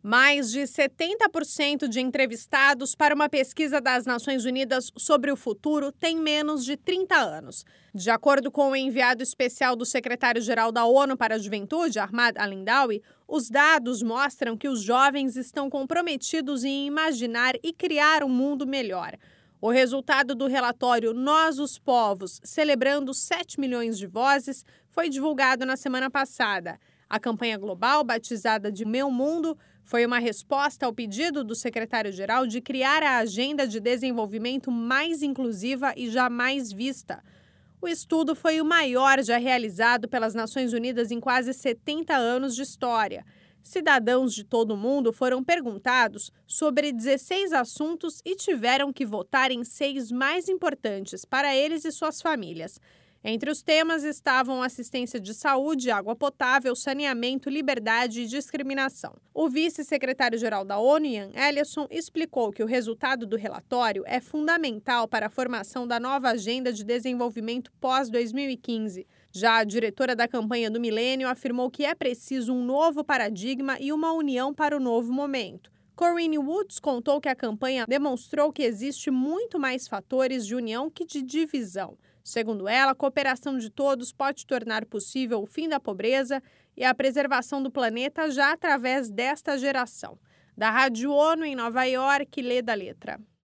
Mais de 70% de entrevistados para uma pesquisa das Nações Unidas sobre o futuro têm menos de 30 anos. De acordo com o enviado especial do secretário-geral da ONU para a Juventude, Ahmad Al-Hindawi, os dados mostram que os jovens estão comprometidos em imaginar e criar um mundo melhor. O resultado do relatório Nós, os Povos, celebrando 7 milhões de vozes, foi divulgado na semana passada. A campanha global, batizada de Meu Mundo, foi uma resposta ao pedido do secretário-geral de criar a agenda de desenvolvimento mais inclusiva e jamais vista. O estudo foi o maior já realizado pelas Nações Unidas em quase 70 anos de história. Cidadãos de todo o mundo foram perguntados sobre 16 assuntos e tiveram que votar em 6 mais importantes para eles e suas famílias. Entre os temas estavam assistência de saúde, água potável, saneamento, liberdade e discriminação. O vice-secretário-geral da ONU, Jan Eliasson, explicou que o resultado do relatório é fundamental para a formação da nova Agenda de Desenvolvimento pós-2015. Já a diretora da campanha do Milênio afirmou que é preciso um novo paradigma e uma união para o novo momento. Corinne Woods contou que a campanha demonstrou que existe muito mais fatores de união que de divisão. Segundo ela, a cooperação de todos pode tornar possível o fim da pobreza e a preservação do planeta já através desta geração. Da Rádio ONU em Nova York, Lê da Letra.